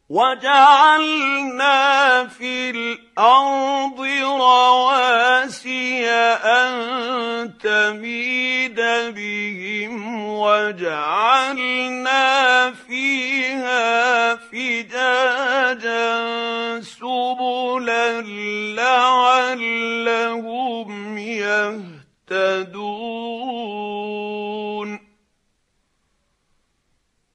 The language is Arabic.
وجعلنا في الأرض رواسي أن تميد بهم وجعلنا فيها فجاجا سبلا لعلهم يهتدون.